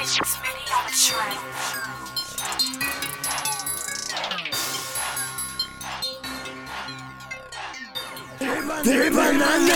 Три банана!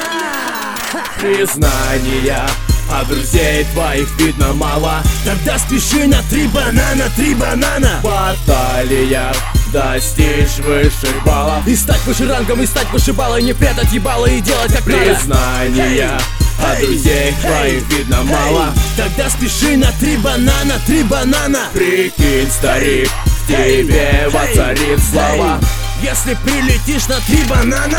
Признания, а друзей твоих видно мало. Тогда спеши на 3 банана, 3 банана. Баталия, достичь высших баллов. И стать выше рангом, и стать выше балла. И не прятать ебало, и делать как надо. Признания, а друзей твоих видно мало. Тогда спеши на 3 банана, 3 банана. Прикинь, старик, в тебе воцарит слава. Если прилетишь на 3 банана.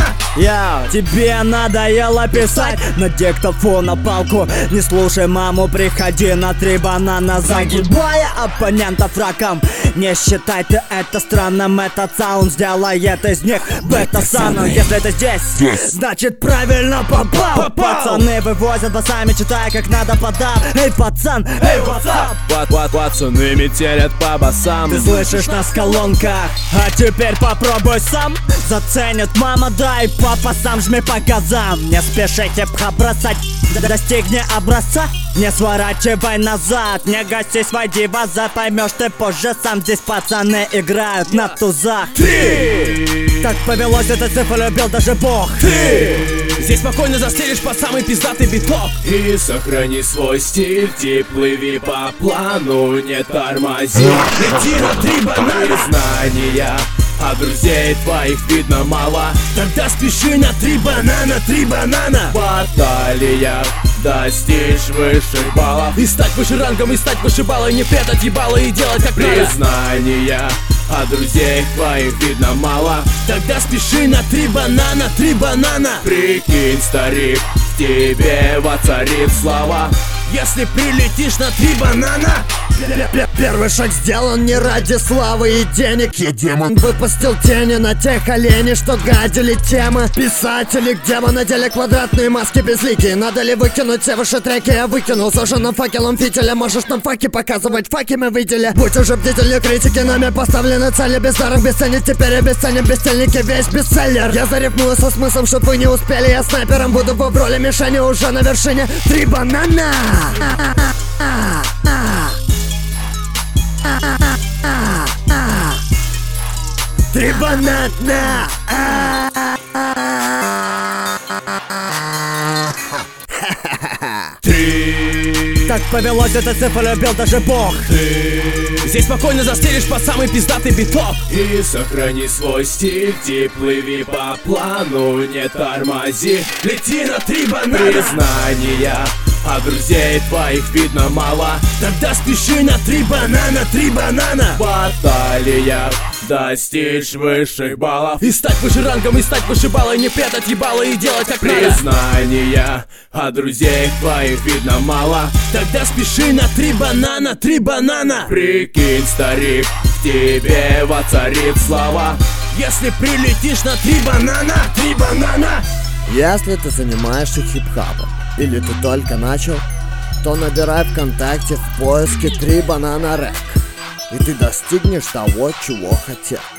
Тебе надоело писать на диктофон, на палку. Не слушай маму, приходи на 3 банана. Загибая оппонентов раком. Не считай ты это странным, этот саунд сделает из них бета-сану. Если это здесь, значит правильно попал. Пацаны вывозят басами, читая как надо подав. Эй, пацан, эй, what's Пацаны метелят по басам. Ты слышишь нас в колонках, а теперь попробуй сам. Заценит мама, да и папа, сам жми по газам. Не спеши хип-хоп бросать, достигни образца. Не сворачивай назад, не гасись, войди в азарт. Поймешь ты позже сам, здесь пацаны играют на тузах. Ты! Так повелось, это цифра любил даже Бог. Ты! Здесь спокойно застелишь под самый пиздатый биток. И сохрани свой стиль, плыви по плану, не тормози. Лети на 3 банана. Знания, а друзей твоих видно мало. Тогда спеши на 3 банана, 3 банана. Баталия, достичь высших баллов. И стать выше рангом, и стать выше балла. И не прятать ебало, и делать как надо. Признания, а друзей твоих видно мало. Тогда спеши на 3 банана, 3 банана. Прикинь, старик, в тебе воцарит слава. Если прилетишь на 3 банана. Первый шаг сделан не ради славы и денег. Я демон выпустил тени на тех оленей, что гадили темы. Писатели, где мы надели квадратные маски безликие. Надо ли выкинуть все ваши треки? Я выкинул зажженным факелом фитиля. Можешь нам факи показывать, факи мы видели. Будь уже бдительнее, критики нами поставлены цели. Бездарных бесценить, теперь я бесценен, безцельники, весь бестселлер. Я зарифмую со смыслом, чтоб вы не успели. Я снайпером буду в роли мишени уже на вершине. 3 банана! 3 банана! Ты! Так повелось, это цифра любил даже Бог. Ты! Здесь спокойно застелишь под самый пиздатый биток. И сохрани свой стиль, плыви по плану, не тормози. Лети на 3 банана. Признания, а друзей твоих видно мало. Тогда спеши на 3 банана, 3 банана. Баталия, достичь высших баллов. И стать выше рангом, и стать выше балла. И не прятать ебало, и делать как надо. Признания, а друзей твоих видно мало. Тогда спеши на 3 банана, 3 банана. Прикинь, старик, в тебе воцарит слава. Если прилетишь на 3 банана, 3 банана. Если ты занимаешься хип-хопом или ты только начал, то набирай ВКонтакте в поиске 3 банана рэк, и ты достигнешь того, чего хотел.